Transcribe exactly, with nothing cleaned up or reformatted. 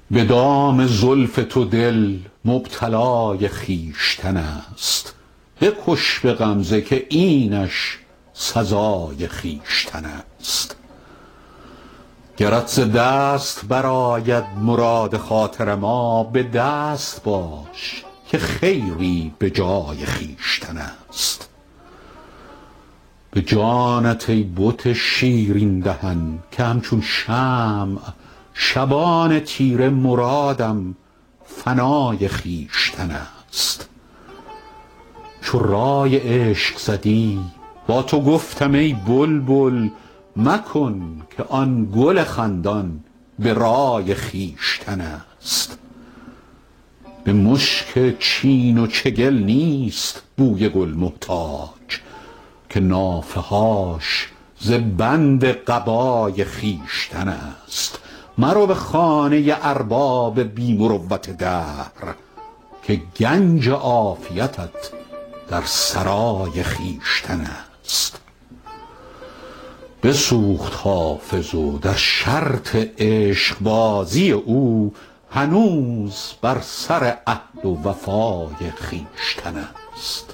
به دام زلف تو دل مبتلای خویشتن است، بکش به غمزه که اینش سزای خویشتن است. گرت ز دست برآید مراد خاطر ما، به دست باش که خیری به جای خویشتن است. به جانت ای بت شیرین دهن که همچون شمع شبان تیره مرادم فنای خویشتن است. چو رای عشق زدی با تو گفتم ای بلبل، مکن که آن گل خندان به رای خویشتن است. به مشک چین و چگل نیست بوی گل محتاج، که نافه هاش ز بند قبای خویشتن است. مرو به خانه ارباب بی مروت دهر، که گنج عافیتت در سرای خویشتن است. بسوخت حافظ و در شرط عشق بازی او، هنوز بر سر عهد و وفای خویشتن است.